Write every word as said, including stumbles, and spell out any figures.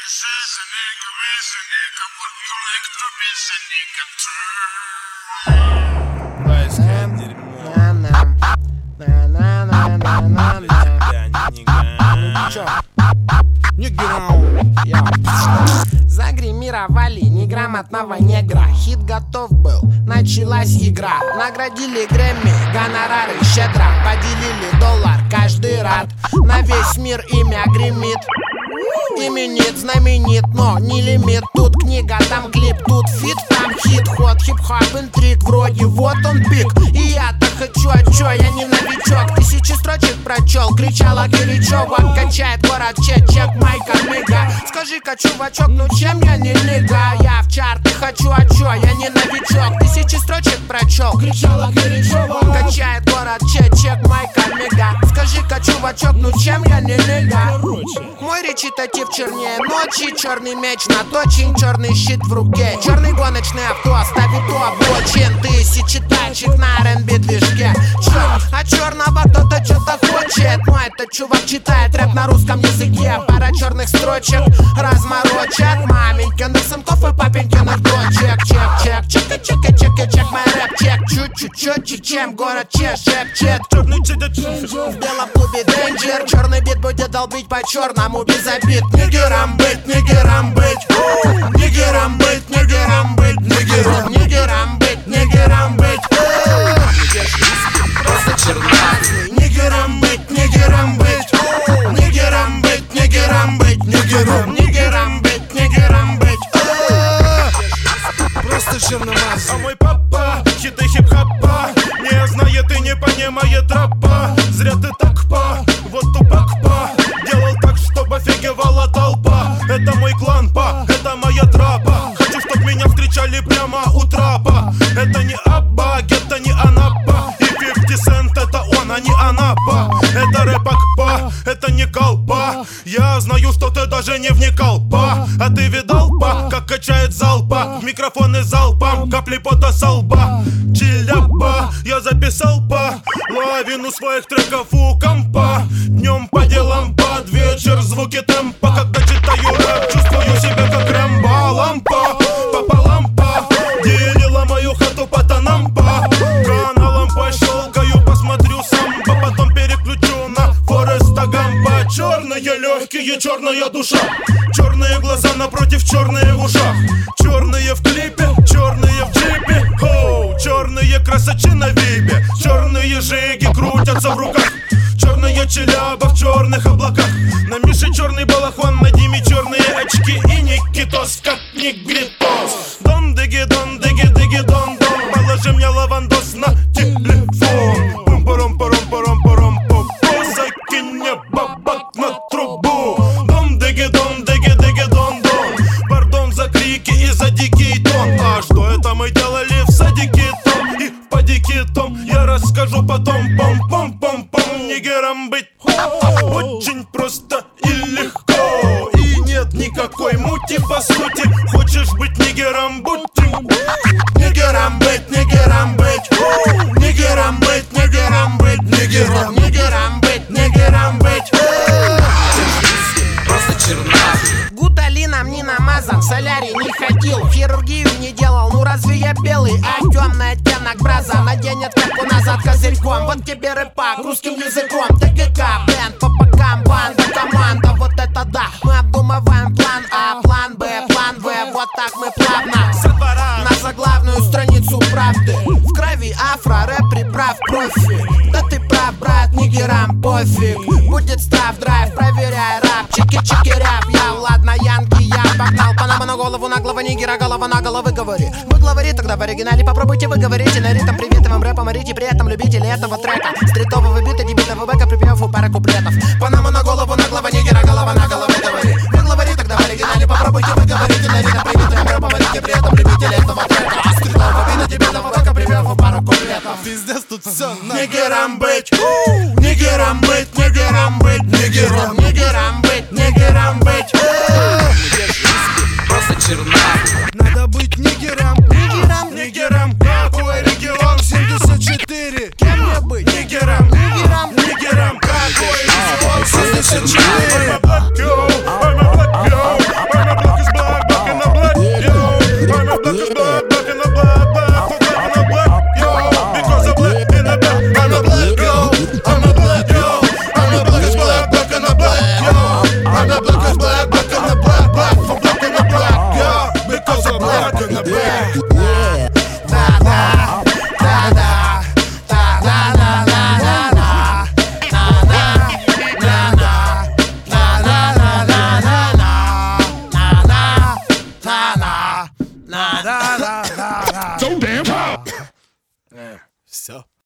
Загримировали неграмотного негра. Хит готов был, началась игра. Наградили Грэмми, гонорары щедро. Поделили доллар, каждый рад. На весь мир имя гремит. Именит, знаменит, но не лимит. Тут книга, там клип, тут фит, там хит. Ход, хип-хоп, интриг, вроде вот он пик. И я-то хочу, а чё, я не новичок. Тысячи строчек прочел, кричала горячо. Вот качает город, чек-чек, майка, мига. Скажи-ка, чувачок, ну чем я не лига? Я в чарты хочу, а чё, я не новичок. Тысячи строчек прочел, кричала горячо. Вот качает город, чек-чек, майка, мига. Скажи-ка, чувачок, ну чем я не лига? Мой речитатив чернее ночи, черный меч наточен, черный щит в руке. Черный гоночный авто оставит у обочин. Тысячи тачек на эр энд би движке. Чё? А черного кто-то что-то хочет. Но этот чувак читает рэп на русском языке. Пара черных строчек разморочат маменькиных сынков и папенькиных дочек. Чек, чек, чека, чека, чека, чек, мой рэп чек. Чуть-чуть четче, чем город чеш, шепчет. Черный в белом клубе Danger. Черный бит будет долбить по черному без обид. Нигерам быть, нигерам быть, нигерам быть, нигерам быть, нигерам, нигерам быть, нигерам быть. Просто чернавый. Нигерам быть, нигерам быть, нигерам быть, нигерам быть, нигерам, нигерам быть, нигерам быть. Просто черномазый. А мой папа, хиты хип-хопа, не знает и не понимает рэпа. Зря ты так па, вот тупак па. Делал так, чтобы офигевала толпа. Это мой клан па, это моя трапа. Хочу, чтоб меня встречали прямо у трапа. Это не Абба, это не Анапа. И пятьдесят Cent это он, а не Анапа. Это рэпак па, это не колпа. Я знаю, что ты даже не вникал па. А ты видал па, как качает залпа. В микрофоны залпом, капли пота со лба. Чиляпа, я записал па лавину своих треков у компа. Днем по делам, под вечер звуки темпа. Когда читаю рэп, чувствую себя как Рэмбо. Лампа, пополам па, делила мою хату по тонам па. Каналом пощелкаю, посмотрю самбо. Потом переключу на Фореста Гампа. Черные легкие, черная душа. Черные глаза напротив, черные в ушах. Черные в клипе, черные в джипе. Хоу, черные красочи на вибе. Черные жиги крутятся в руках. Черная челяба в черных облаках. На Мише черный балахон, на Диме черные очки. И Никитос, как негритос. Дон диги дон диги диги дон дон. Положи мне лавандос на телефон. Пум паром паром паром паром попо. Закинь мне бабак на трубу. Дон диги дон диги диги дон дон. Пардон за крики и за дикий тон. А что это мы делали в садике том и по дикитом? Я расскажу потом. Пом-пом-пом-пом. Нигерам быть очень просто и легко. И нет никакой мути по сути. Хочешь быть нигером, будь им. Нигерам быть, нигерам быть, нигерам быть, нигерам быть, нигерам, нигерам быть, нигерам быть. Просто чернавый. Гуталином не намазан, в солярий не ходил, хирургию не делал. Ну разве я белый, а темный оттенок браза? Наденет кепку назад козырьком. Вот тебе рэпак русским языком. ТГК, бенд, по бокам, банда, команда. Вот это да, мы обдумываем план А, план Б, план В. Вот так мы плавно на заглавную страницу правды. В крови афро, рэп приправ профи. Да ты прав, брат, нигерам пофиг. Будет став драйв, проверяй рап. Чики-чики-ряп, я, ладно, янки, я погнал. Панама на голову, наглого нигера, голова на голову, говори. Вы главари, тогда в оригинале попробуйте, вы говорите на ритм привитым рэпом, орите при этом любители этого трека. Стритового бита, дебитного бэка, припеву пара куплетов. Панама на голову, наглого нигера, голова на голову, говори. Вы главари, тогда в оригинале попробуйте, вы говорите на ритм привитым рэпом, орите при этом любители этого трека. Стритового бита, дебитного бэка, припеву пару куплетов. Пиздец тут все. Нигерам быть, нигерам быть, нигерам быть, нигерам, нигерам быть, нигерам быть. Просто чернавый. Надо быть нигером, нигером, нигером. Какой регион? семьдесят четыре. Кем мне быть? Нигером, Нигером, нигером. Какой регион? семьдесят четыре. I'm a black girl, I'm a black girl, I'm все.